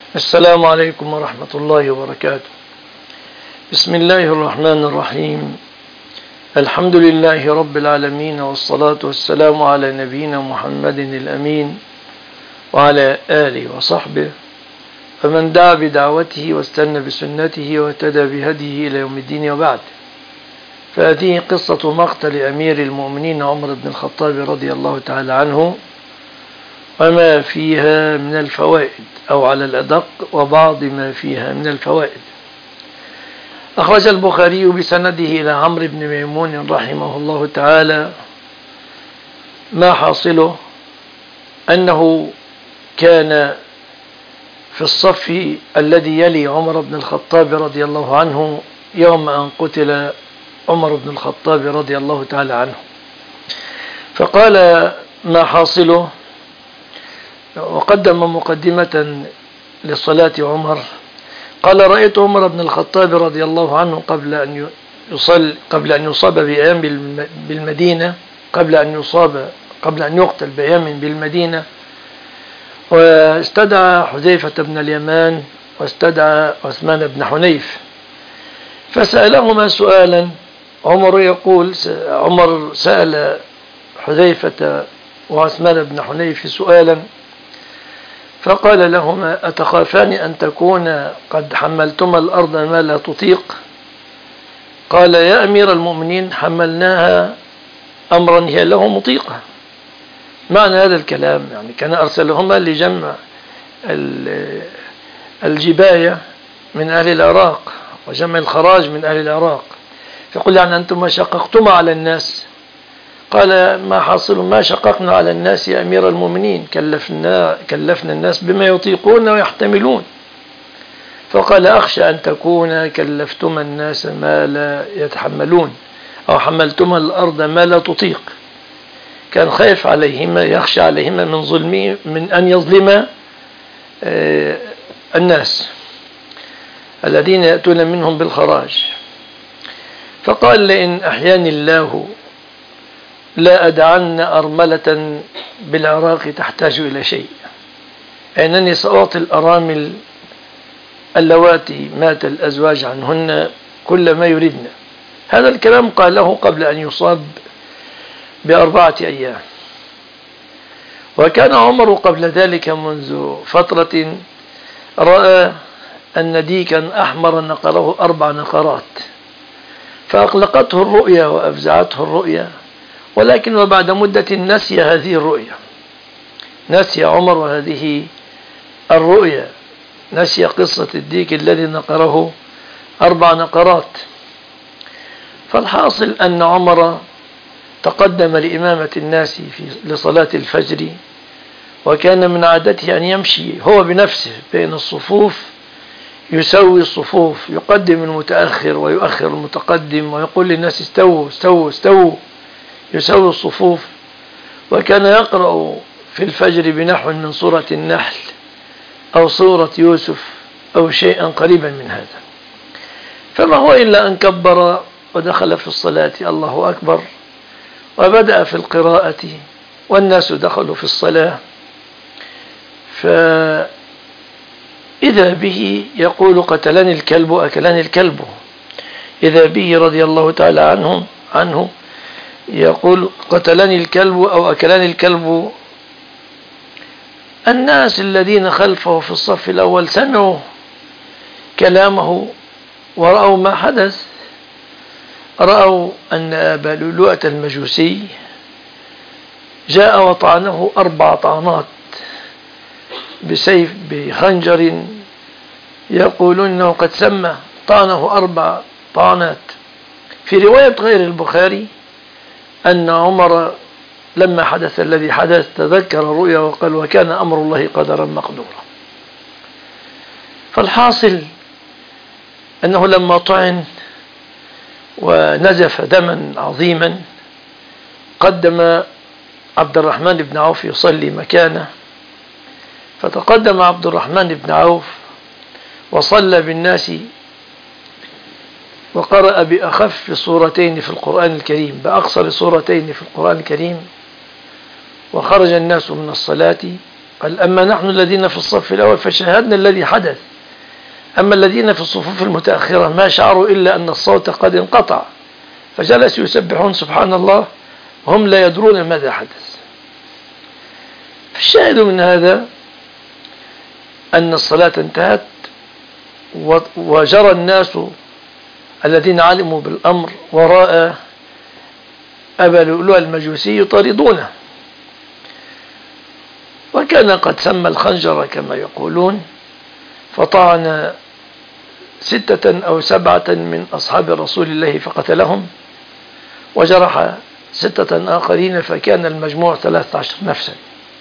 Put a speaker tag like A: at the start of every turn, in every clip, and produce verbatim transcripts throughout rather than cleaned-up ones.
A: السلام عليكم ورحمة الله وبركاته. بسم الله الرحمن الرحيم. الحمد لله رب العالمين، والصلاة والسلام على نبينا محمد الأمين وعلى آله وصحبه فمن دعا بدعوته واستنى بسنته واهتدى بهديه إلى يوم الدين، وبعد. فهذه قصة مقتل أمير المؤمنين عمر بن الخطاب رضي الله تعالى عنه، وما فيها من الفوائد، أو على الأدق وبعض ما فيها من الفوائد. أخرج البخاري بسنده إلى عمرو بن ميمون رحمه الله تعالى ما حاصله أنه كان في الصف الذي يلي عمر بن الخطاب رضي الله عنه يوم أن قتل عمر بن الخطاب رضي الله تعالى عنه. فقال ما حاصله، وقدم مقدمة لصلاة عمر. قال: رأيت عمر بن الخطاب رضي الله عنه قبل أن يصل قبل أن يصاب بأيام بالمدينة قبل أن يصاب قبل أن يقتل بأيام بالمدينة، واستدعى حذيفة بن اليمان واستدعى عثمان بن حنيف، فسألهما سؤالا. عمر يقول عمر سأل حذيفة وعثمان بن حنيف سؤالا، فقال لهما: أتخافان أن تكون قد حملتما الأرض ما لا تطيق؟ قال: يا أمير المؤمنين، حملناها أمرا هي له مطيقة. معنى هذا الكلام يعني كان أرسلهما لجمع الجباية من أهل العراق وجمع الخراج من أهل العراق، فقل يعني أنتم شققتما على الناس. قال: ما حاصل؟ ما شققنا على الناس يا أمير المؤمنين، كلفنا, كلفنا الناس بما يطيقون ويحتملون. فقال: أخشى أن تكون كلفتما الناس ما لا يتحملون، أو حملتما الأرض ما لا تطيق. كان خايف عليهما، يخشى عليهما من ظلمه، من أن يظلم الناس الذين يأتون منهم بالخراج. فقال: لئن أحياني الله لا أدعن أرملة بالعراق تحتاج إلى شيء، أنني سأعطي الأرامل اللواتي مات الأزواج عنهن كل ما يريدن. هذا الكلام قاله قبل أن يصاب بأربعة أيام. وكان عمر قبل ذلك منذ فترة رأى أن ديكا أحمر نقره أربع نقرات، فأقلقته الرؤيا وأفزعته الرؤيا، ولكن وبعد مدة نسي هذه الرؤيا، نسي عمر هذه الرؤيا، نسي قصة الديك الذي نقره أربع نقرات. فالحاصل أن عمر تقدم لإمامة الناس في لصلاة الفجر، وكان من عادته أن يمشي هو بنفسه بين الصفوف، يسوي الصفوف، يقدم المتأخر ويؤخر المتقدم، ويقول للناس: استووا استووا استووا، يسوي الصفوف. وكان يقرأ في الفجر بنحو من سورة النحل أو سورة يوسف أو شيئا قريبا من هذا. فما هو إلا أن كبر ودخل في الصلاة، الله أكبر، وبدأ في القراءة والناس دخلوا في الصلاة. فإذا به يقول: قتلني الكلب أكلني الكلب. إذا به رضي الله تعالى عنه عنه يقول: قتلني الكلب أو أكلني الكلب. الناس الذين خلفه في الصف الأول سمعوا كلامه ورأوا ما حدث. رأوا أن أبا لؤلؤة المجوسي جاء وطعنه أربع طعنات بسيف بخنجر، يقولون أنه قد سمى، طعنه أربع طعنات. في رواية غير البخاري أن عمر لما حدث الذي حدث تذكر الرؤيا وقال: وكان أمر الله قدرا مقدورا. فالحاصل أنه لما طعن ونزف دما عظيما، قدم عبد الرحمن بن عوف يصلي مكانه، فتقدم عبد الرحمن بن عوف وصلى بالناس، وقرأ بأخف صورتين في القرآن الكريم، بأقصر صورتين في القرآن الكريم، وخرج الناس من الصلاة قال أما نحن الذين في الصف الأول فشاهدنا الذي حدث، أما الذين في الصفوف المتأخرة ما شعروا إلا أن الصوت قد انقطع، فجلسوا يسبحون سبحان الله وهم لا يدرون ماذا حدث. فالشاهد من هذا أن الصلاة انتهت، وجرى الناس الذين علموا بالأمر وراء أبا لؤلؤ المجوسي يطاردونه، وكان قد سمى الخنجر كما يقولون، فطعن ستة أو سبعة من أصحاب رسول الله فقتلهم، وجرح ستة آخرين، فكان المجموع ثلاثة عشر نفسا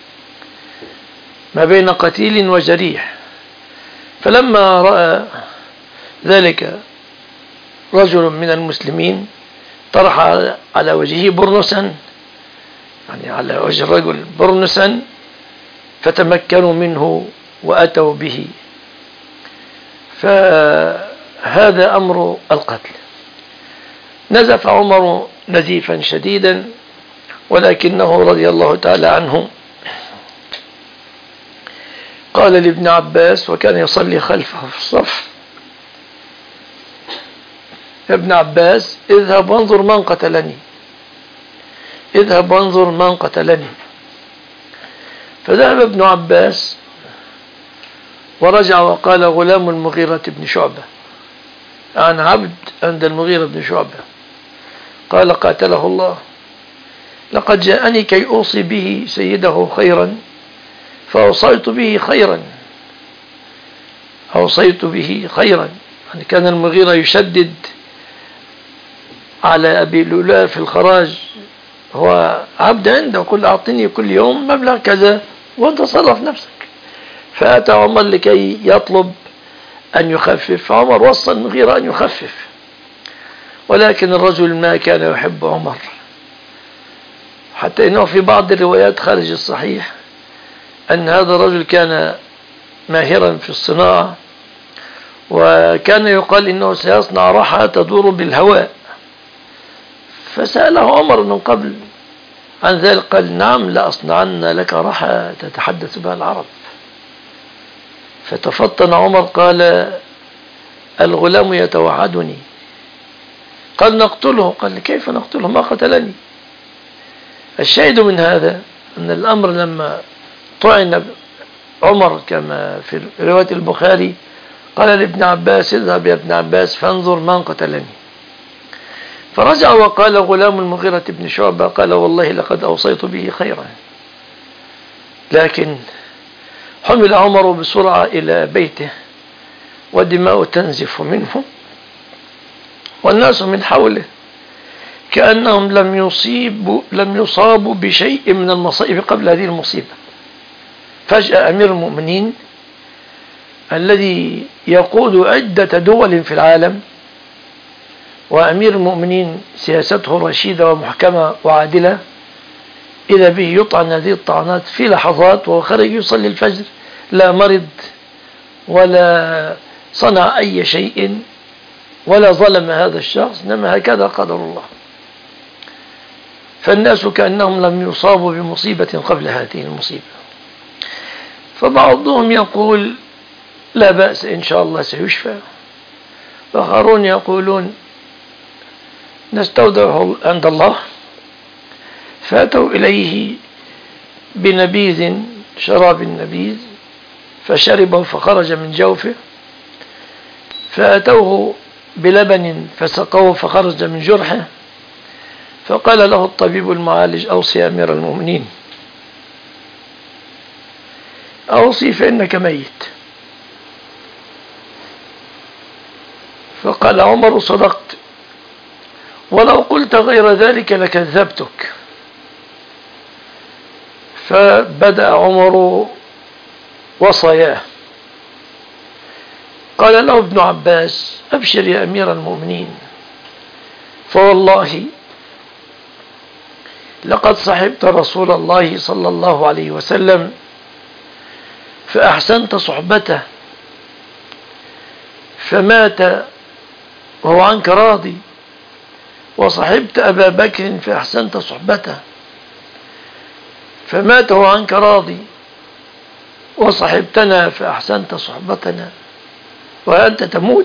A: ما بين قتيل وجريح. فلما رأى ذلك رجل من المسلمين طرح على وجهه برنسا، يعني على وجه الرجل برنسا، فتمكنوا منه وأتوا به. فهذا أمر القتل. نزف عمر نزيفا شديدا، ولكنه رضي الله تعالى عنه قال لابن عباس وكان يصلي خلفه في الصف: يا ابن عباس اذهب وانظر من قتلني، اذهب وانظر من قتلني. فذهب ابن عباس ورجع وقال: غلام المغيرة بن شعبة، عن عبد عند المغيرة بن شعبة. قال: قاتله الله، لقد جاءني كي أوصي به سيده خيرا فأوصيت به خيرا، أوصيت به خيرا. يعني كان المغيرة يشدد على أبي لؤلؤ في الخراج، هو عبد عنده، قل أعطني كل يوم مبلغ كذا وأنت تصرف نفسك. فأتى عمر لكي يطلب أن يخفف، فعمر وصى المغيرة أن يخفف، ولكن الرجل ما كان يحب عمر، حتى إنه في بعض الروايات خارج الصحيح أن هذا الرجل كان ماهرا في الصناعة، وكان يقال إنه سيصنع رحى تدور بالهواء. فسأله عمر من قبل عن ذلك، قال: نعم لأصنعن لك رحى تتحدث بها العرب. فتفطن عمر قال: الغلام يتوعدني. قال: نقتله. قال: كيف نقتله؟ ما قتلني. الشاهد من هذا أن الأمر لما طعن عمر كما في رواية البخاري قال لابن عباس: اذهب يا ابن عباس فانظر من قتلني. فرجع وقال غلام المغيرة بن شعبة: قال: والله لقد أوصيت به خيرا. لكن حمل عمر بسرعة إلى بيته والدماء تنزف منه، والناس من حوله كأنهم لم يصيبوا لم يصابوا بشيء من المصائب قبل هذه المصيبة. فجأة أمير المؤمنين الذي يقود عدة دول في العالم، وأمير المؤمنين سياسته رشيدة ومحكمة وعادلة، إذا به يطعن هذه الطعنات في لحظات وهو خرج يصلي الفجر، لا مرض ولا صنع أي شيء ولا ظلم هذا الشخص، إنما هكذا قدر الله. فالناس كأنهم لم يصابوا بمصيبة قبل هذه المصيبة. فبعضهم يقول: لا بأس إن شاء الله سيشفى، وآخرون يقولون: نستودعه عند الله. فأتوا إليه بنبيذ، شراب النبيذ، فشربه فخرج من جوفه. فأتوه بلبن فسقوه فخرج من جرحه. فقال له الطبيب المعالج: أوصي أمير المؤمنين، أوصي فإنك ميت. فقال عمر: صدقت، ولو قلت غير ذلك لكذبتك. فبدأ عمر وصاياه. قال له ابن عباس: أبشر يا أمير المؤمنين، فوالله لقد صحبت رسول الله صلى الله عليه وسلم فأحسنت صحبته، فمات وهو عنك راضي، وصحبت أبا بكر فأحسنت صحبته فمات وهو عنك راضي، وصحبتنا فأحسنت صحبتنا وأنت تموت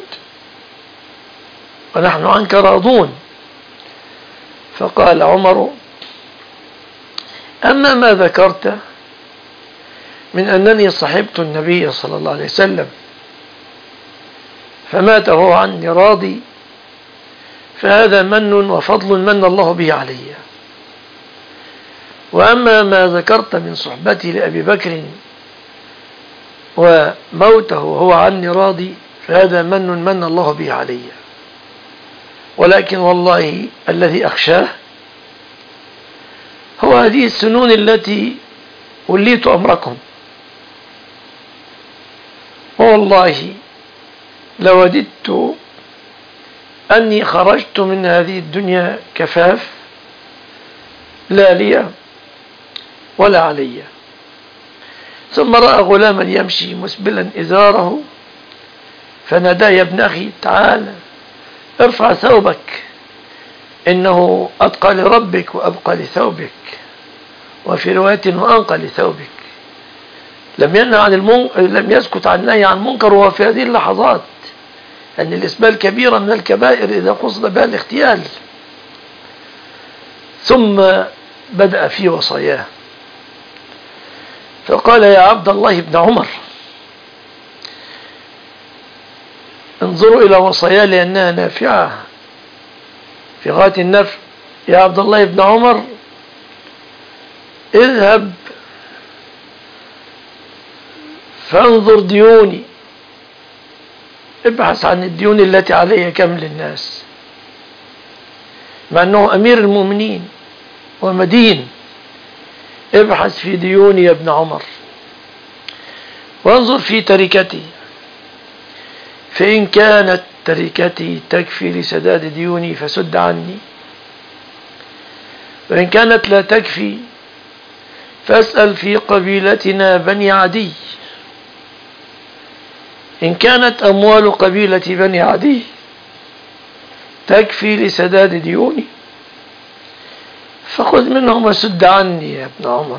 A: ونحن عنك راضون. فقال عمر: أما ما ذكرت من أنني صحبت النبي صلى الله عليه وسلم فمات هو عني راضي، فهذا من وفضل من الله به علي. وأما ما ذكرت من صحبتي لأبي بكر وموته هو عني راضي، فهذا من من الله به علي. ولكن والله الذي أخشاه هو هذه السنون التي وليت أمركم، والله لوددت أني خرجت من هذه الدنيا كفاف لا لي ولا علي. ثم رأى غلاما يمشي مسبلا إزاره فنادى: يا ابن أخي تعال ارفع ثوبك، إنه أتقى لربك وأبقى لثوبك، وفي رواية وأنقى لثوبك. لم ينهى عن المن... لم يسكت عن النهي عن المنكر وهو في هذه اللحظات، أن الإسبال كبيرة من الكبائر إذا قصد بها الاغتيال. ثم بدأ في وصاياه فقال: يا عبد الله بن عمر، انظروا إلى وصاياه لأنها نافعة في غاية النفع. يا عبد الله بن عمر، اذهب فانظر ديوني، ابحث عن الديون التي علي كم للناس، مع أنه أمير المؤمنين ومدين. ابحث في ديوني يا ابن عمر، وانظر في تركتي، فإن كانت تركتي تكفي لسداد ديوني فسد عني، وإن كانت لا تكفي فاسأل في قبيلتنا بني عدي. إن كانت أموال قبيلة بني عدي تكفي لسداد ديوني فخذ منهم وسد عني يا ابن عمر.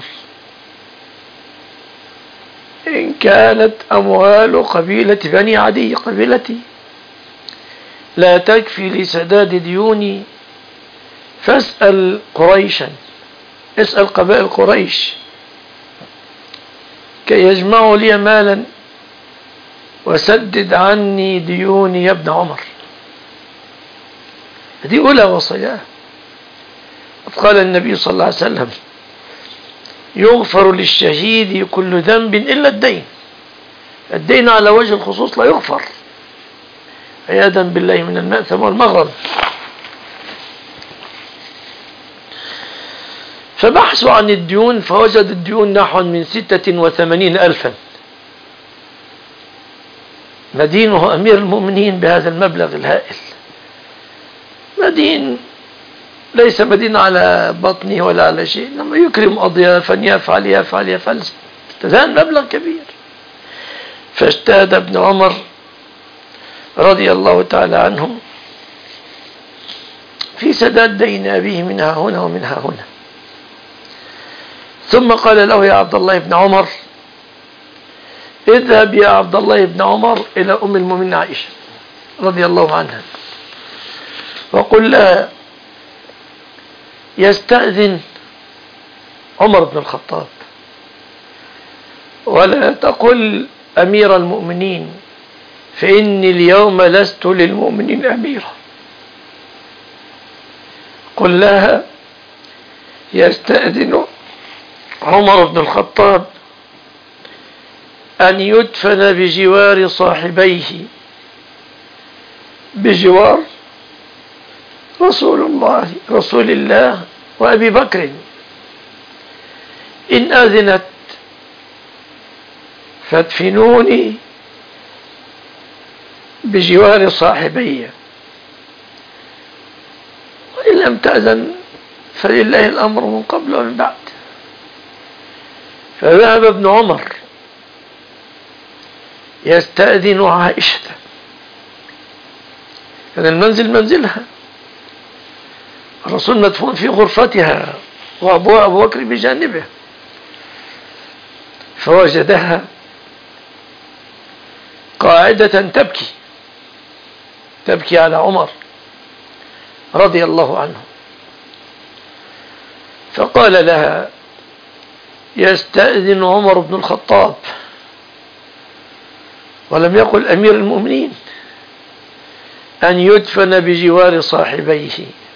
A: إن كانت أموال قبيلة بني عدي قبيلتي لا تكفي لسداد ديوني فاسأل قريشا، اسأل قبائل قريش كي يجمعوا لي مالا وسدد عني ديوني يا ابن عمر. هذه أولى وصاياه. قال النبي صلى الله عليه وسلم: يغفر للشهيد كل ذنب إلا الدين. الدين على وجه الخصوص لا يغفر، عياذا بالله من المأثم والمغرم. فبحثوا عن الديون فوجد الديون نحو من ستة وثمانين ألفا. مدينه أمير المؤمنين بهذا المبلغ الهائل، مدين ليس مدين على بطنه ولا على شيء، إنما يكرم أضيافا، يفعل يفعل يفعل استدان مبلغ كبير. فاجتهد ابن عمر رضي الله تعالى عنهم في سداد دين أبيه منها هنا ومنها هنا. ثم قال له: يا عبد الله بن عمر، اذهب يا عبد الله بن عمر إلى أم المؤمنين عائشة رضي الله عنها وقل لها: يستأذن عمر بن الخطاب، ولا تقل أمير المؤمنين، فإني اليوم لست للمؤمنين أميرا. قل لها: يستأذن عمر بن الخطاب أن يدفن بجوار صاحبيه، بجوار رسول الله رسول الله وأبي بكر. إن أذنت فادفنوني بجوار صاحبي، وإن لم تأذن فلله الأمر من قبل ومن بعد. فذهب ابن عمر يستأذن عائشة، كان المنزل منزلها، الرسول مدفون في غرفتها وأبوها أبو بكر بجانبه، فوجدها قاعدة تبكي تبكي على عمر رضي الله عنه، فقال لها: يستأذن عمر بن الخطاب، ولم يقل أمير المؤمنين، أن يدفن بجوار صاحبيه.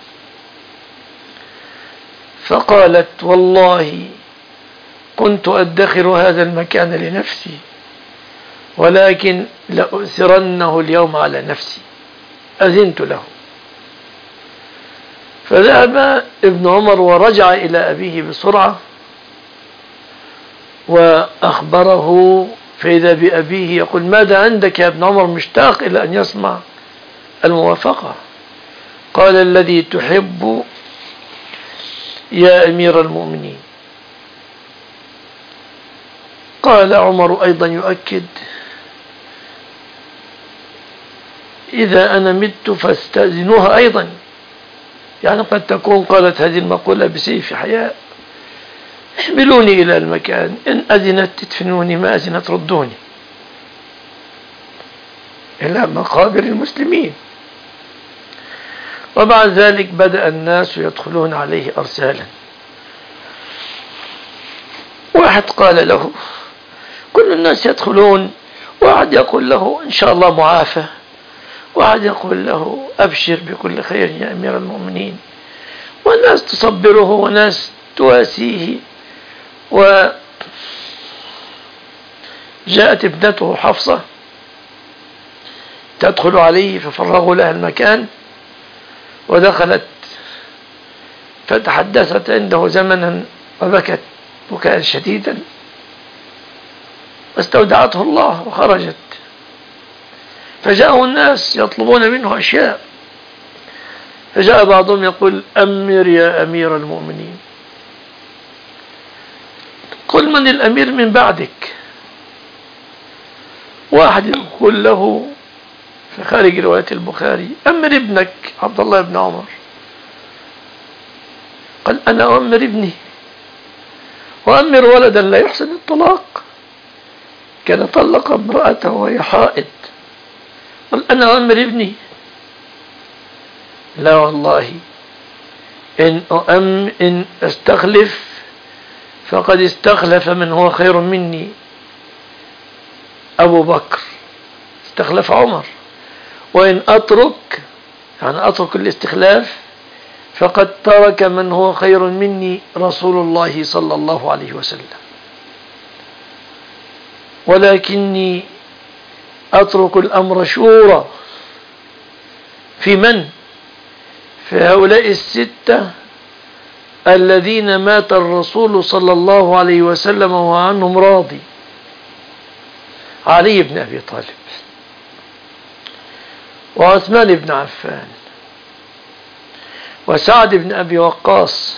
A: فقالت: والله كنت أدخر هذا المكان لنفسي، ولكن لأؤثرنه اليوم على نفسي، أذنت له. فذهب ابن عمر ورجع إلى أبيه بسرعة وأخبره، فإذا بأبيه يقول: ماذا عندك يا ابن عمر؟ مشتاق إلى أن يسمع الموافقة. قال: الذي تحب يا أمير المؤمنين. قال عمر أيضا يؤكد: إذا أنا مت فاستأذنوها أيضا. يعني قد تكون قالت هذه المقولة بسيف حياء: احملوني إلى المكان، إن أذنت تدفنوني، ما أذنت ردوني إلى مقابر المسلمين. وبعد ذلك بدأ الناس يدخلون عليه أرسالا. واحد قال له: كل الناس يدخلون، واحد يقول له: إن شاء الله معافى، واحد يقول له: أبشر بكل خير يا أمير المؤمنين، والناس تصبره وناس تواسيه. وجاءت ابنته حفصة تدخل عليه، ففرغوا لها المكان ودخلت فتحدثت عنده زمنا وبكت بكاء شديدا، واستودعته الله وخرجت. فجاءه الناس يطلبون منه أشياء، فجاء بعضهم يقول: أمر يا أمير المؤمنين. قل: من الأمير من بعدك؟ واحد يقول له في خارج رواية البخاري: أمر ابنك عبد الله بن عمر. قال: أنا أمر ابني، وأمر ولدا لا يحسن الطلاق، كان طلق امرأته وهي حائض. قال: أنا أمر ابني. لا والله، إن أم إن أستخلف فقد استخلف من هو خير مني، أبو بكر استخلف عمر، وإن أترك يعني أترك الاستخلاف فقد ترك من هو خير مني، رسول الله صلى الله عليه وسلم. ولكني أترك الأمر شورى في من؟ في هؤلاء الستة الذين مات الرسول صلى الله عليه وسلم وعنهم راضي: علي بن أبي طالب، وعثمان بن عفان، وسعد بن أبي وقاص،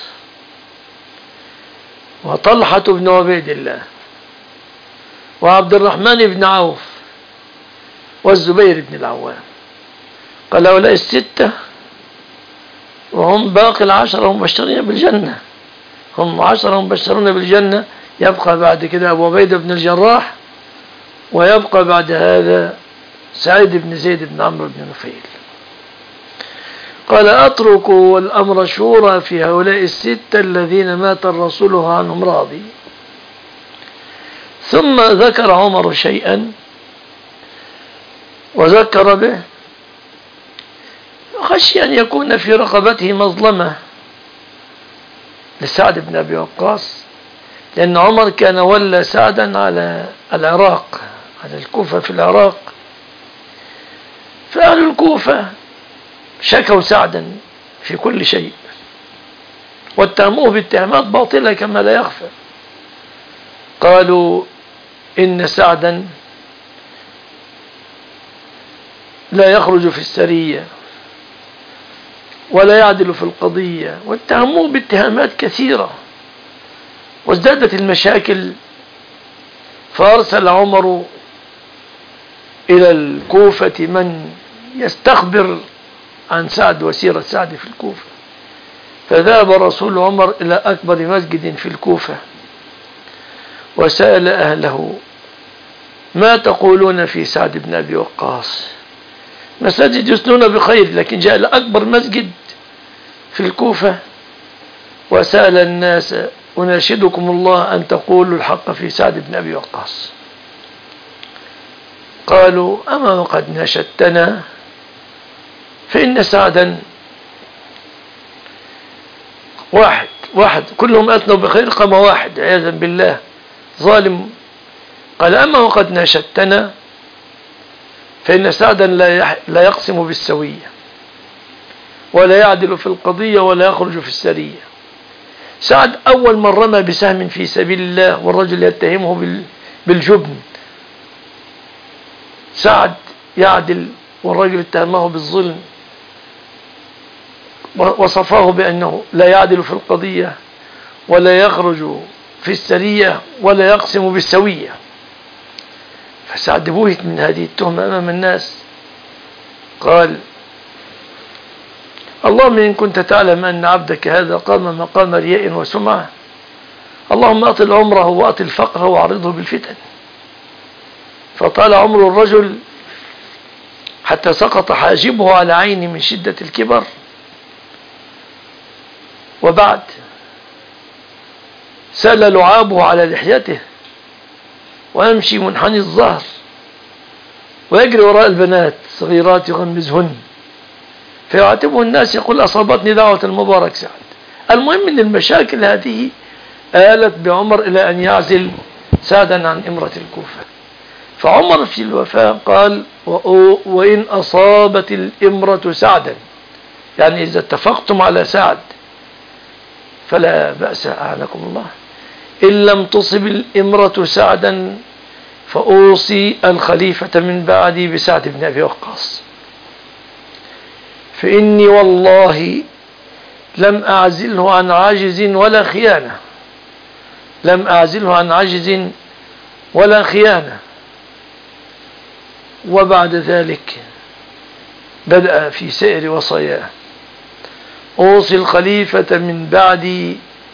A: وطلحة بن عبيد الله، وعبد الرحمن بن عوف، والزبير بن العوام. قال: هؤلاء الستة، وهم باقي العشرة مبشرين بالجنة، هم عشرة مبشرون بالجنة. يبقى بعد كده أبو عبيدة بن الجراح، ويبقى بعد هذا سعيد بن زيد بن عمرو بن نفيل. قال: أترك والأمر شورى في هؤلاء الستة الذين مات الرسول عنهم راضي. ثم ذكر عمر شيئا وذكر به، خشي أن يكون في رقبته مظلمة لسعد بن أبي وقاص، لأن عمر كان ولى سعدا على العراق، على الكوفة في العراق. فأهل الكوفة شكوا سعدا في كل شيء، واتهموه باتهامات باطلة كما لا يخفى. قالوا: إن سعدا لا يخرج في السرية ولا يعدل في القضية، واتهموه باتهامات كثيرة، وازدادت المشاكل. فأرسل عمر إلى الكوفة من يستخبر عن سعد وسيرة سعد في الكوفة. فذهب رسول عمر إلى أكبر مسجد في الكوفة وسأل أهله ما تقولون في سعد بن أبي وقاص؟ مساجد يسنون بخير، لكن جاء لأكبر مسجد في الكوفة وسأل الناس: أناشدكم الله أن تقولوا الحق في سعد بن أبي وقاص. قالوا: أما وقد نشدتنا فإن سعدا واحد واحد كلهم أثنوا بخير، قام واحد عياذا بالله ظالم. قال: أما وقد نشدتنا فإن سعدا لا يقسم بالسوية ولا يعدل في القضية ولا يخرج في السرية. سعد أول من رمى بسهم في سبيل الله والرجل يتهمه بالجبن، سعد يعدل والرجل اتهمه بالظلم وصفاه بأنه لا يعدل في القضية ولا يخرج في السرية ولا يقسم بالسوية. فسعد بوهت من هذه التهمة أمام الناس. قال: اللهم إن كنت تعلم أن عبدك هذا قام مقام رياء وسمعة، اللهم أطل عمره وأطل فقره وعرضه بالفتن. فطال عمر الرجل حتى سقط حاجبه على عيني من شدة الكبر. وبعد سال لعابه على لحيته ويمشي منحني الظهر ويجري وراء البنات صغيرات يغمزهن، فيعاتبه الناس يقول: أصابتني دعوة المبارك سعد. المهم من المشاكل هذه آلت بعمر إلى أن يعزل سعدا عن إمرة الكوفة. فعمر في الوفاة قال: وإن أصابت الإمرة سعدا، يعني إذا اتفقتم على سعد فلا بأس أعانكم الله، إن لم تصب الإمرة سعدا فأوصي الخليفة من بعدي بسعد بن أبي وقاص، فإني والله لم أعزله عن عجز ولا خيانة، لم أعزله عن عجز ولا خيانة. وبعد ذلك بدأ في سائر وصاياه: أوصي الخليفة من بعدي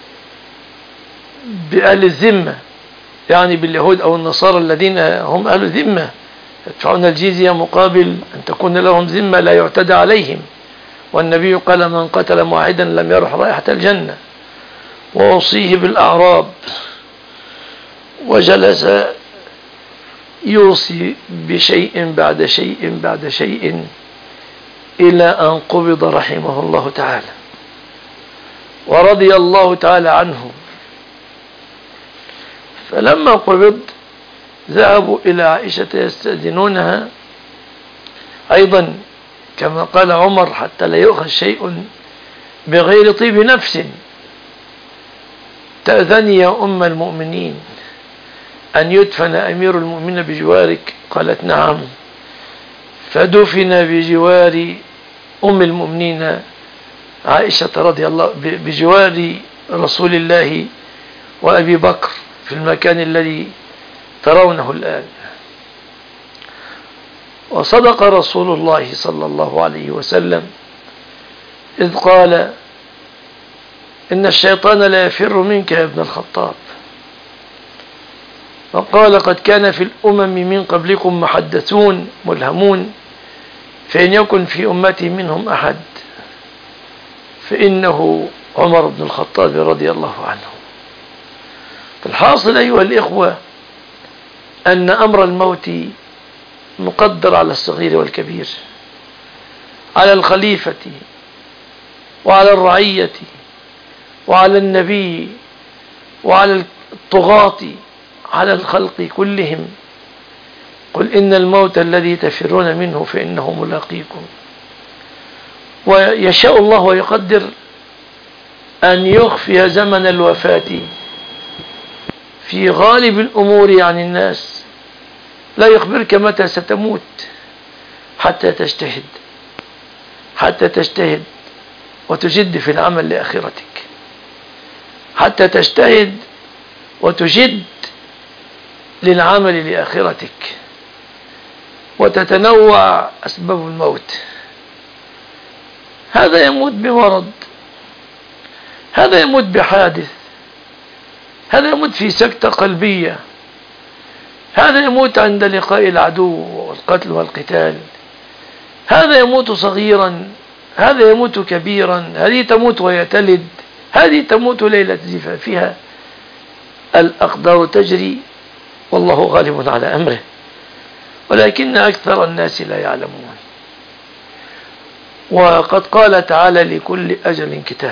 A: بأهل الذمة، يعني باليهود أو النصارى الذين هم أهل الذمة يدفعون الجزية مقابل أن تكون لهم ذمة لا يعتدى عليهم، والنبي قال: من قتل معاهدا لم يرح رائحة الجنة. وأوصيه بالأعراب. وجلس يوصي بشيء بعد شيء بعد شيء إلى أن قبض رحمه الله تعالى ورضي الله تعالى عنه. فلما قبض ذهبوا إلى عائشة يستأذنونها أيضا كما قال عمر: حتى لا يؤخذ شيء بغير طيب نفس، تأذني يا أم المؤمنين أن يدفن أمير المؤمنين بجوارك؟ قالت: نعم. فدفن بجوار أم المؤمنين عائشة رضي الله بجوار رسول الله وأبي بكر في المكان الذي ترونه الآن. وصدق رسول الله صلى الله عليه وسلم إذ قال: إن الشيطان لا يفر منك يا ابن الخطاب. وقال: قد كان في الأمم من قبلكم محدثون ملهمون، فإن يكن في أمتي منهم أحد فإنه عمر بن الخطاب رضي الله عنه. فالحاصل أيها الإخوة أن أمر الموت مقدر على الصغير والكبير، على الخليفة وعلى الرعية وعلى النبي وعلى الطغاة، على الخلق كلهم. قل إن الموت الذي تفرون منه فإنه ملاقيكم. ويشاء الله ويقدر أن يخفي زمن الوفاة في غالب الأمور عن الناس، لا يخبرك متى ستموت حتى تجتهد حتى تجتهد وتجد في العمل لآخرتك، حتى تجتهد وتجد للعمل لآخرتك، وتتنوع أسباب الموت. هذا يموت بمرض، هذا يموت بحادث، هذا يموت في سكتة قلبية، هذا يموت عند لقاء العدو والقتل والقتال، هذا يموت صغيرا، هذا يموت كبيرا، هذه تموت وهي تلد، هذه تموت ليلة زفافها. الأقدار تجري والله غالب على أمره، ولكن أكثر الناس لا يعلمون. وقد قال تعالى: لكل أجل كتاب.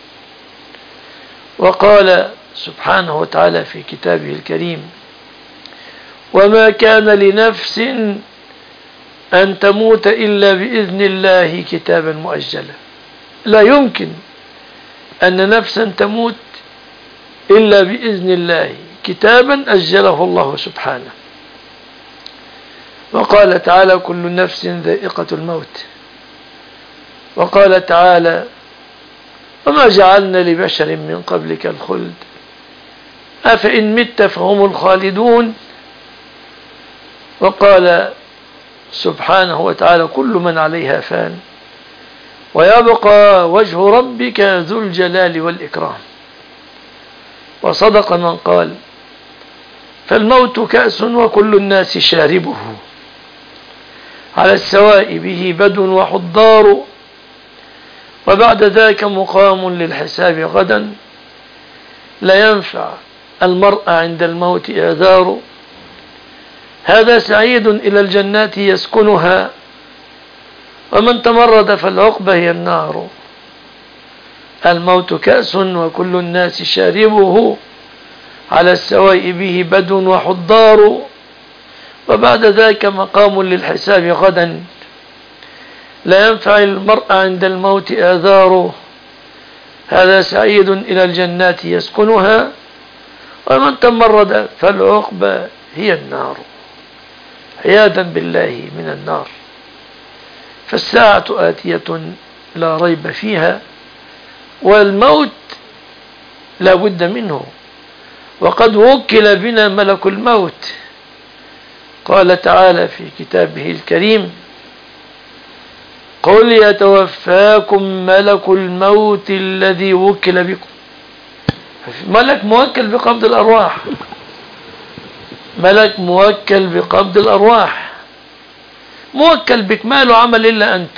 A: وقال سبحانه وتعالى في كتابه الكريم: وما كان لنفس أن تموت إلا بإذن الله كتابا مؤجلا. لا يمكن أن نفسا تموت إلا بإذن الله كتابا أجله الله سبحانه. وقال تعالى: كل نفس ذائقة الموت. وقال تعالى: وما جعلنا لبشر من قبلك الخلد أفإن مت فهم الخالدون. وقال سبحانه وتعالى: كل من عليها فان ويبقى وجه ربك ذو الجلال والإكرام. وصدق من قال: فالموت كأس وكل الناس شاربه، على السواء به بدو وحضار، وبعد ذاك مقام للحساب غدا، لا ينفع المرء عند الموت إعذار. هذا سعيد إلى الجنات يسكنها، ومن تمرد فالعقبة هي النار. الموت كأس وكل الناس شاربه، على السواء به بدو وحضار، وبعد ذاك مقام للحساب غدا، لا ينفع المرء عند الموت آذاره. هذا سعيد إلى الجنات يسكنها، ومن تمرد فالعقبة هي النار. عياذا بالله من النار. فالساعة آتية لا ريب فيها، والموت لا بد منه، وقد وكل بنا ملك الموت. قال تعالى في كتابه الكريم: قل يتوفاكم ملك الموت الذي وكل بكم. ملك موكل بقبض الأرواح، ملك موكل بقبض الأرواح، موكل بك، ما له عمل إلا أنت،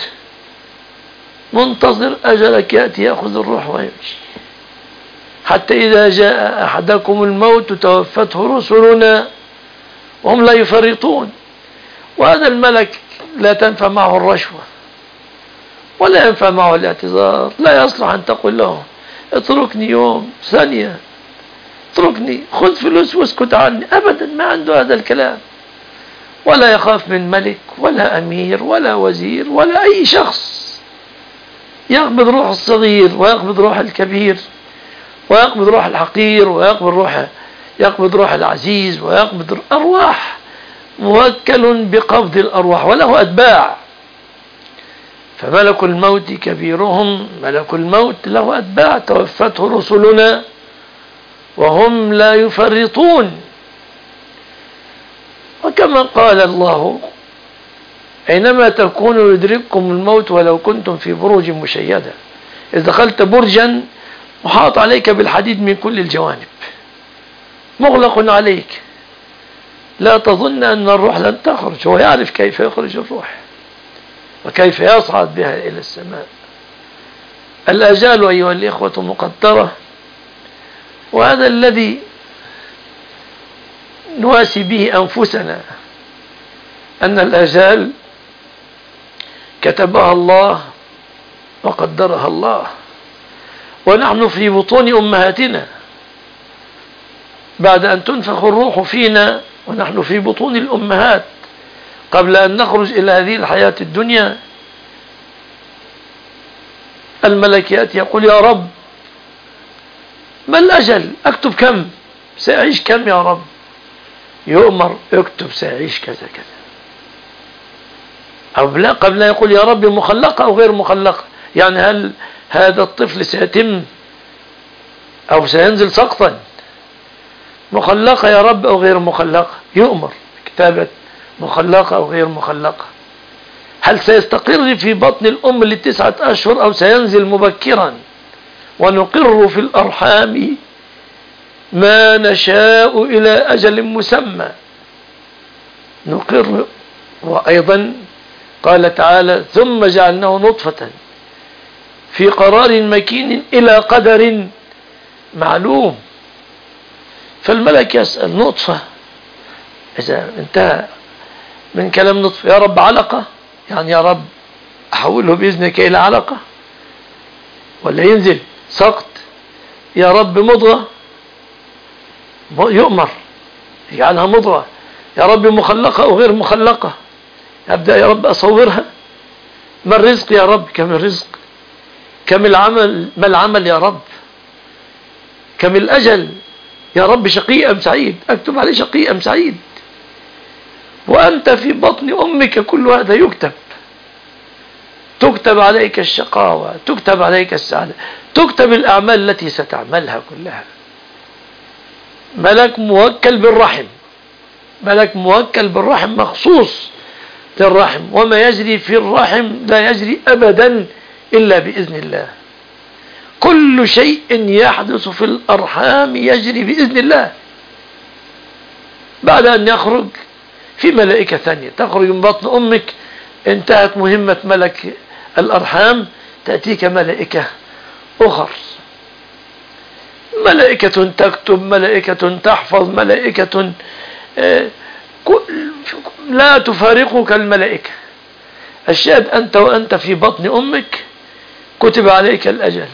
A: منتظر أجلك يأتي يأخذ الروح ويمشي. حتى إذا جاء أحدكم الموت توفته رسلنا وهم لا يفرطون. وهذا الملك لا تنفع معه الرشوة ولا ينفع معه الاعتذار. لا يصلح أن تقول له: اتركني يوم، ثانية، اتركني، خذ فلوس واسكت عني. أبدا، ما عنده هذا الكلام. ولا يخاف من ملك ولا أمير ولا وزير ولا أي شخص. يقبض روح الصغير ويقبض روح الكبير ويقبض روح الحقير ويقبض روح يقبض روح العزيز ويقبض أرواح. موكل بقبض الأرواح وله أتباع. فملك الموت كبيرهم، ملك الموت له أتباع توفته رسلنا وهم لا يفرطون. وكما قال الله: أينما تكونوا يدرككم الموت ولو كنتم في بروج مشيدة. إذا دخلت برجا محاط عليك بالحديد من كل الجوانب، مغلق عليك، لا تظن أن الروح لن تخرج. هو يعرف كيف يخرج الروح وكيف يصعد بها إلى السماء. الأجال أيها الإخوة مقدرة، وهذا الذي نواسي به أنفسنا، أن الأجال كتبها الله وقدرها الله، ونحن في بطون أمهاتنا بعد أن تنفخ الروح فينا ونحن في بطون الأمهات قبل أن نخرج إلى هذه الحياة الدنيا. الملك يأتي يقول: يا رب، ما الأجل؟ أكتب كم؟ سأعيش كم يا رب؟ يؤمر: اكتب سأعيش كذا كذا. أو لا، قبل لا يقول: يا رب، مخلقة أو غير مخلقة؟ يعني هل هذا الطفل سيتم أو سينزل سقطا؟ مخلقة يا رب أو غير مخلقة؟ يؤمر بكتابة مخلقة أو غير مخلقة. هل سيستقر في بطن الأم لتسعة أشهر أو سينزل مبكرا؟ ونقر في الأرحام ما نشاء إلى أجل مسمى. نقر. وأيضا قال تعالى ثم جعلناه نطفة في قرار مكين إلى قدر معلوم. فالملك يسأل نطفة، إذا انتهى من كلام نطفة، يا رب علقة، يعني يا رب أحوله بإذنك إلى علقة، ولا ينزل سقط؟ يا رب مضغة، يؤمر يجعلها مضغة. يا رب مخلقة أو غير مخلقة، أبدأ يا رب أصورها. ما الرزق يا رب؟ كم الرزق؟ كم العمل؟ ما العمل يا رب؟ كم الأجل يا رب؟ شقي أم سعيد؟ أكتب عليه شقي أم سعيد. وأنت في بطن أمك كل هذا يكتب، تكتب عليك الشقاوة، تكتب عليك السعادة، تكتب الأعمال التي ستعملها كلها. ملك موكل بالرحم، ملك موكل بالرحم مخصوص للرحم، وما يجري في الرحم لا يجري أبدا إلا بإذن الله. كل شيء يحدث في الأرحام يجري بإذن الله. بعد أن يخرج في ملائكة ثانية تخرج من بطن أمك، انتهت مهمة ملك الأرحام، تأتيك ملائكة أخر، ملائكة تكتب، ملائكة تحفظ، ملائكة لا تفارقك الملائكة. الشاهد أنت وأنت في بطن أمك كتب عليك الأجل،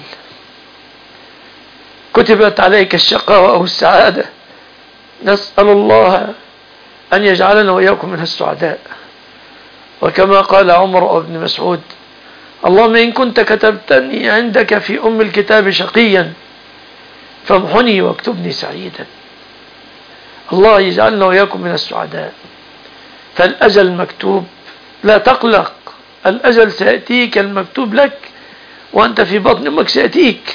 A: كتبت عليك الشقاوة أو السعادة. نسأل الله أن يجعلنا وإياكم من السعداء. وكما قال عمر بن مسعود اللهم إن كنت كتبتني عندك في أم الكتاب شقيا فامحني واكتبني سعيدا. الله يجعلنا وإياكم من السعداء. فالأجل مكتوب، لا تقلق، الأجل سيأتيك المكتوب لك وأنت في بطن أمك سيأتيك.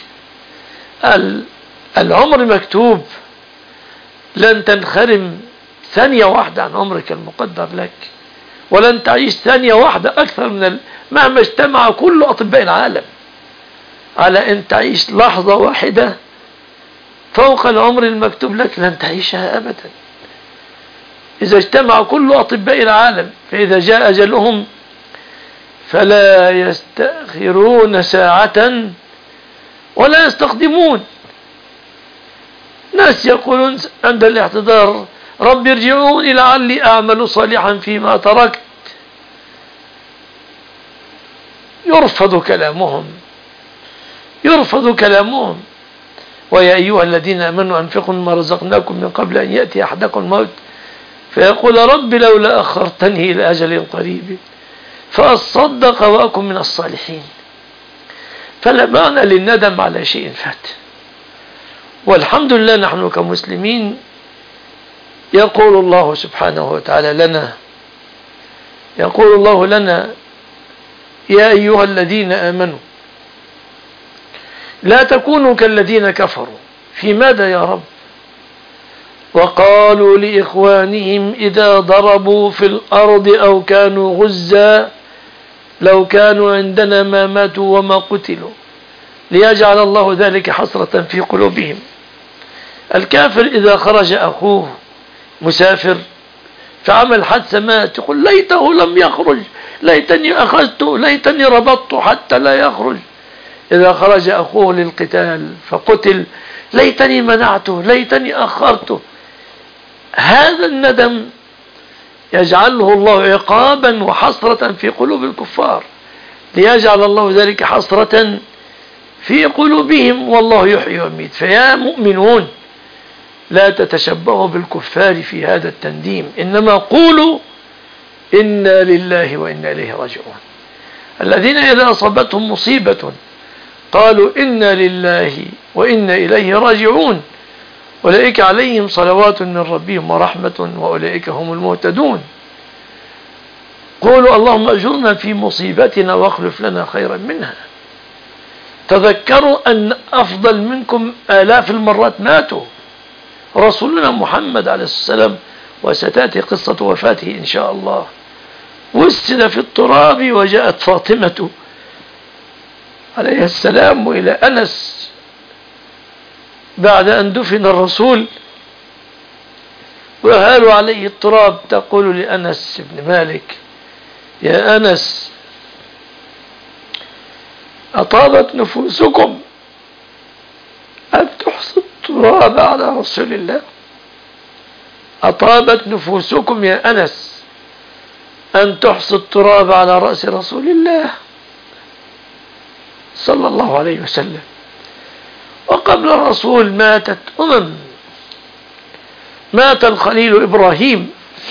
A: العمر مكتوب، لن تنخرم ثانية واحدة عن عمرك المقدر لك، ولن تعيش ثانية واحدة أكثر من ال... مهما اجتمع كل أطباء العالم على أن تعيش لحظة واحدة فوق العمر المكتوب لك لن تعيشها أبدا. إذا اجتمع كل أطباء العالم فإذا جاء أجلهم فلا يستأخرون ساعة ولا يستقدمون. ناس يقولون عند الاحتضار رب ارجعوني لعلي أعمل صالحا فيما تركت، يرفض كلامهم، يرفض كلامهم. ويا أيها الذين آمنوا أنفقوا مما رزقناكم من قبل أن يأتي أحدكم الموت فيقول رب لولا أخرتني إلى أجل قريب فأصدق وأكن من الصالحين. فلا معنى للندم على شيء فات. والحمد لله نحن كمسلمين يقول الله سبحانه وتعالى لنا، يقول الله لنا يا أيها الذين آمنوا لا تكونوا كالذين كفروا. في ماذا يا رب؟ وقالوا لإخوانهم إذا ضربوا في الأرض أو كانوا غزا لو كانوا عندنا ما ماتوا وما قتلوا ليجعل الله ذلك حسرة في قلوبهم. الكافر إذا خرج أخوه مسافر فعمل حادثة مات يقول ليته لم يخرج، ليتني أخذته، ليتني ربطته حتى لا يخرج. إذا خرج أخوه للقتال فقتل ليتني منعته، ليتني أخرته. هذا الندم يجعله الله عقابا وحسرة في قلوب الكفار ليجعل الله ذلك حسرة في قلوبهم، والله يحيي ويميت. فيا مؤمنون لا تتشبهوا بالكفار في هذا التنديم، إنما قولوا إنا لله وإنا إليه راجعون. الذين إذا أصابتهم مصيبة قالوا إنا لله وإنا إليه راجعون أولئك عليهم صلوات من ربهم ورحمة وأولئك هم المهتدون. قولوا اللهم أجرنا في مصيبتنا واخلف لنا خيرا منها. تذكروا أن أفضل منكم آلاف المرات ماتوا، رسولنا محمد عليه السلام وستأتي قصة وفاته إن شاء الله وسد في التراب وجاءت فاطمة عليه السلام إلى أنس بعد أن دفن الرسول ويهال عليه التراب تقول لأنس بن مالك: يا أنس، أطابت نفوسكم أن تحصوا التراب على رسول الله؟ أطابت نفوسكم يا أنس أن تحصوا التراب على رأس رسول الله صلى الله عليه وسلم. وقبل الرسول ماتت أمم، مات الخليل إبراهيم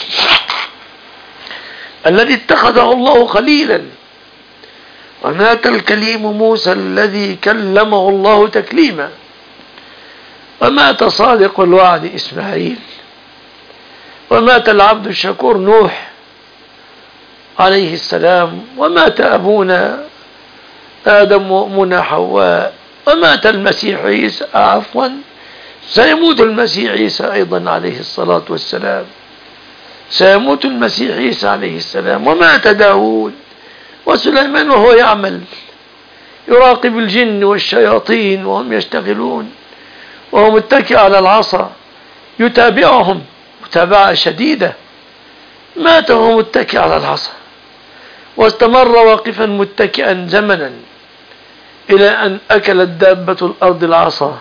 A: الذي اتخذه الله خليلا، ومات الكليم موسى الذي كلمه الله تكليما، ومات صادق الوعد إسماعيل، ومات العبد الشكور نوح عليه السلام، ومات أبونا آدم وأمنا حواء، ومات المسيح عيسى، عفوا سيموت المسيح عيسى أيضا عليه الصلاة والسلام، سيموت المسيح عيسى عليه السلام، ومات داود وسليمان وهو يعمل يراقب الجن والشياطين وهم يشتغلون، وهو متكئ على العصا يتابعهم متابعة شديدة. مات وهو متكئ على العصا، واستمر واقفا متكئا زمنا إلى أن أكلت دابة الأرض العصا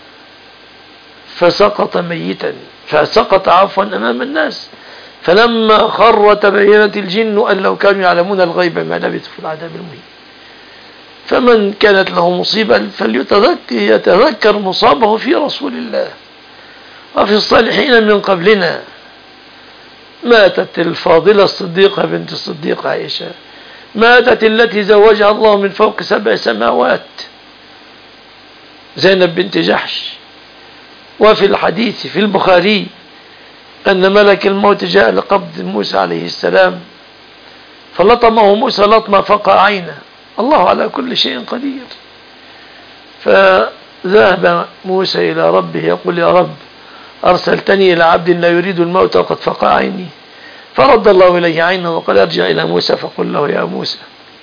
A: فسقط ميتا، فسقط عفوا أمام الناس. فلما خر تبينت الجن أن لو كانوا يعلمون الغيب ما لبثوا في العذاب المهين. فمن كانت له مصيبة فليتذكر مصابه في رسول الله وفي الصالحين من قبلنا. ماتت الفاضلة الصديقة بنت الصديق عائشة، ماتت التي زوجها الله من فوق سبع سماوات زينب بنت جحش. وفي الحديث في البخاري أن ملك الموت جاء لقبض موسى عليه السلام فلطمه موسى لطمة فقع عينه. الله على كل شيء قدير. فذهب موسى إلى ربه يقول: يا رب، أرسلتني إلى عبد لا يريد الموت وقد فقع عيني. فرد الله إليه عينه وقال: ارجع إلى موسى فقل له: يا موسى،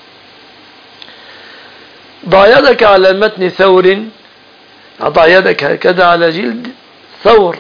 A: ضع يدك على متن ثور، ضع يدك هكذا على جلد ثور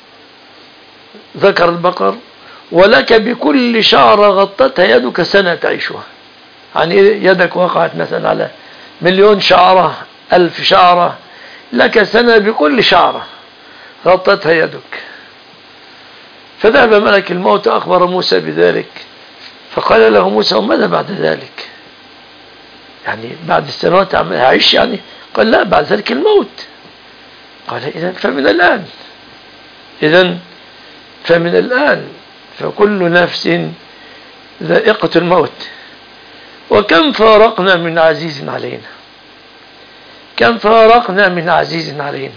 A: ذكر البقر، ولك بكل شعرة غطتها يدك سنة تعيشها. يعني يدك وقعت مثلا على مليون شعرة، ألف شعرة، لك سنة بكل شعرة غطتها يدك. فذهب ملك الموت أخبر موسى بذلك، فقال له موسى: وماذا بعد ذلك؟ يعني بعد السنوات هعيش يعني؟ قال: لا، بعد ذلك الموت. قال: إذن فمن الآن، إذن فمن الآن، فكل نفس ذائقة الموت. وكم فارقنا من عزيز علينا، كم فارقنا من عزيز علينا،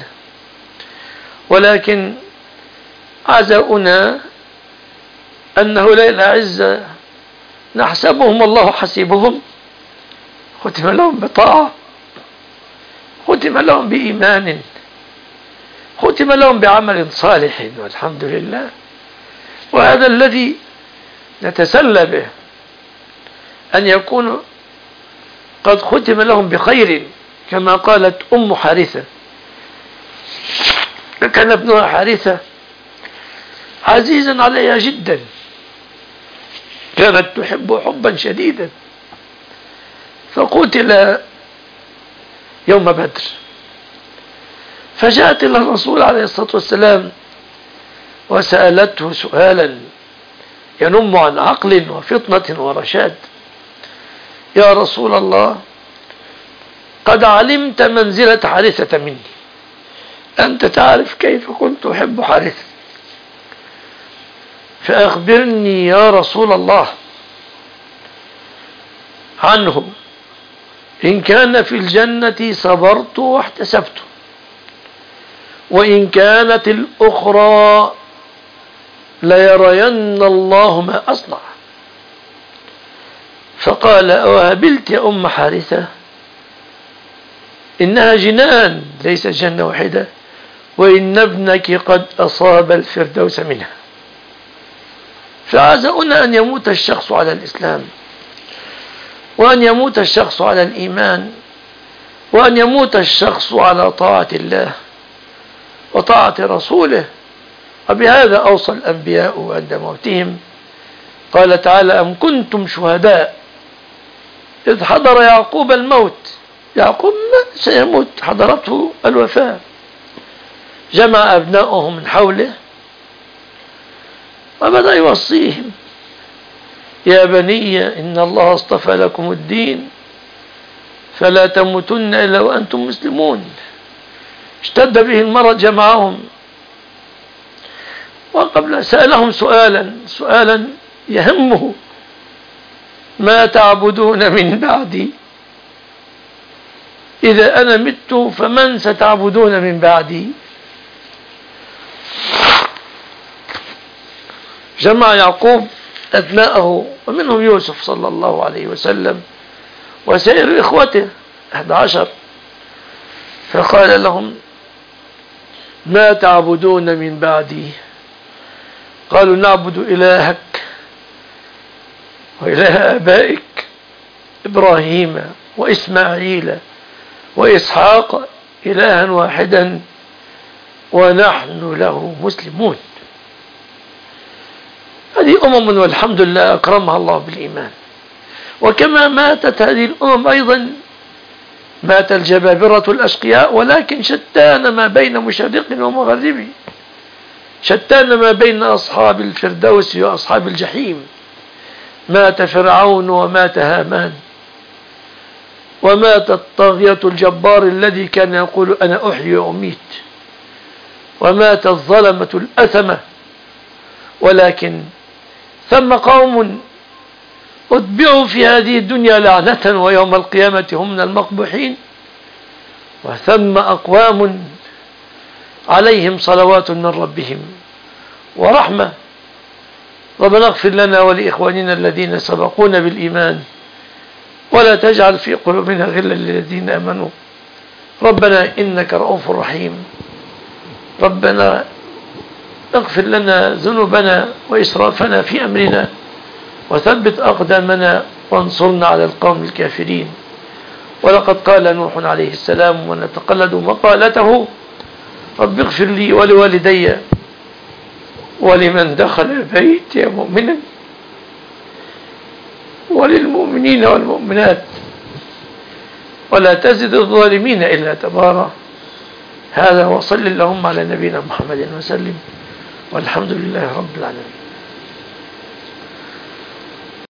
A: ولكن عزاؤنا أن هؤلاء الأعزة نحسبهم الله حسيبهم، ختم لهم بطاعة، ختم لهم بإيمان، ختم لهم بعمل صالح، والحمد لله. وهذا الذي نتسلى به، أن يكون قد ختم لهم بخير، كما قالت أم حارثة: كان ابنها حارثة عزيزا عليها جدا، كانت تحبه حبا شديدا، فقتل يوم بدر. فجاءت إلى الرسول عليه الصلاة والسلام وسألته سؤالا ينم عن عقل وفطنة ورشاد: يا رسول الله، قد علمت منزلة حارثة مني، أنت تعرف كيف كنت أحب حارثة، فأخبرني يا رسول الله عنه، إن كان في الجنة صبرت واحتسبت، وإن كانت الأخرى ليرين الله ما أصنع. فقال: أوهبلت يا أم حارثة؟ إنها جنان، ليس جنة واحدة، وإن ابنك قد أصاب الفردوس منها. فعزاؤنا أن يموت الشخص على الإسلام، وأن يموت الشخص على الإيمان، وأن يموت الشخص على طاعة الله وطاعة رسوله وبهذا أوصى الأنبياء عند موتهم. قال تعالى: أم كنتم شهداء إذ حضر يعقوب الموت. يعقوب سيموت، حضرته الوفاة. جمع أبناؤه من حوله وبدأ يوصيهم: يا بني إن الله اصطفى لكم الدين فلا تموتن إلا وأنتم مسلمون. اشتد به المرض، جمعهم وقبل سألهم سؤالا سؤالا يهمه: ما تعبدون من بعدي؟ إذا أنا مت فمن ستعبدون من بعدي؟ جمع يعقوب أبناءه ومنهم يوسف صلى الله عليه وسلم وسائر إخوته أحد عشر، فقال لهم: ما تعبدون من بعدي؟ قالوا: نعبد إلهك وإله آبائك إبراهيم وإسماعيل وإسحاق إلها واحدا ونحن له مسلمون. هذه أمم والحمد لله أكرمها الله بالإيمان. وكما ماتت هذه الأمم أيضا مات الجبابرة الأشقياء، ولكن شتان ما بين مشرق ومغرب، شتان ما بين أصحاب الفردوس وأصحاب الجحيم. مات فرعون ومات هامان، ومات الطاغية الجبار الذي كان يقول أنا أحيي وأميت، ومات الظلمة الأثمة. ولكن ثم قوم أتبعوا في هذه الدنيا لعنة ويوم القيامة هم من المقبوحين، وثم أقوام عليهم صلوات من ربهم ورحمة. ربنا اغفر لنا ولإخواننا الذين سبقونا بالإيمان ولا تجعل في قلوبنا غلا للذين آمنوا ربنا إنك رؤوف رحيم. ربنا اغفر لنا ذنوبنا وإسرافنا في أمرنا وثبت أقدامنا وانصرنا على القوم الكافرين. ولقد قال نوح عليه السلام ونتقلد مقالته: رب اغفر لي ولوالدي ولمن دخل بيتي مؤمنا وللمؤمنين والمؤمنات ولا تزد الظالمين إلا تبارا. هذا وصل اللهم على نبينا محمد وسلم، والحمد لله رب العالمين.